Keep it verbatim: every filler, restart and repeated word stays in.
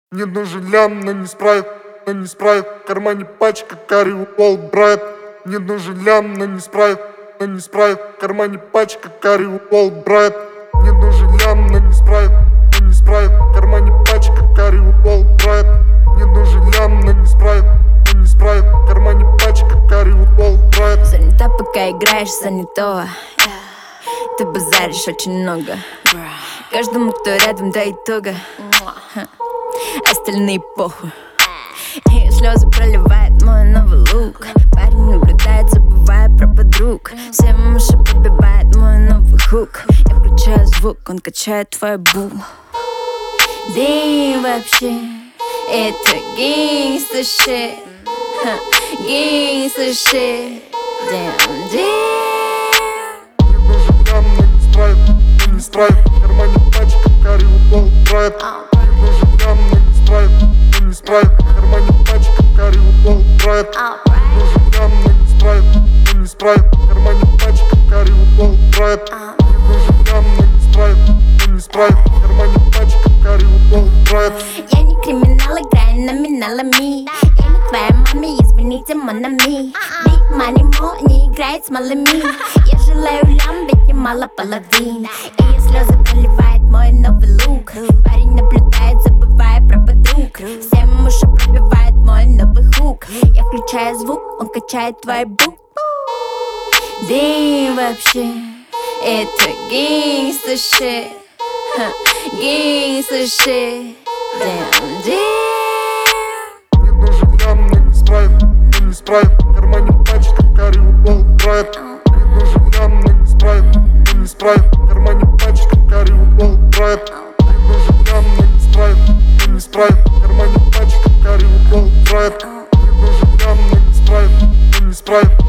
Мне нужен лям, но не спрайт, но не спрайт. В кармане пачка карри Уолл Брайт. Мне нужен лям, но не спрайт, но не спрайт. В кармане пачка карри Уолл Брайт. Мне нужен лям, но не спрайт, но не спрайт. В кармане пачка карри Уолл Брайт. Мне нужен лям, но не спрайт, но не спрайт. В кармане пачка карри Уолл Брайт. Занята, пока играешь занятого. Ты базаришь очень много. Каждому, кто рядом, да и туго. Остальные похуй. И слезы проливает мой новый лук. Парень наблюдает, забывая про подруг. Всем уши пробивает мой новый хук. Я включаю звук, он качает твой бум. Да и вообще, это гангста shit. Гангста shit. Damn, damn. Мне нужен лям, но не спрайт, но не спрайт. В кармане пачка карри Уолл Брайт. Мне нужен лям, но не спрайт, но не спрайт. В кармане пачка карри Уолл Брайт. Мне нужен лям, но не спрайт, но не спрайт. В кармане пачка карри Уолл Брайт. Мне нужен лям, но не спрайт, но не спрайт. В кармане пачка карри Уолл Брайт. Я не криминал, играю номиналами. Я не твоя маме, извините, монами. Big money, мо не играет с малыми. Я желаю лям, ведь не мало половин. И слезы проливает мой новый лук. Парень наблюдает, забывая про подруг. Всем уши пробивает мой новый хук. Я включаю звук, он качает твой бук. Да и вообще, это гангста shit. Гангста shit. Damn, damn. Мне нужен лям, но не спрайт, но не спрайт. В кармане пачка карри Уолл Брайт. Мне нужен лям, но не спрайт, но не спрайт. В кармане пачка карри Уолл Брайт. Мне нужен лям, но не спрайт, но не спрайт. В кармане пачка карри Уолл Брайт. Мне нужен лям, но не спрайт, но не спрайт.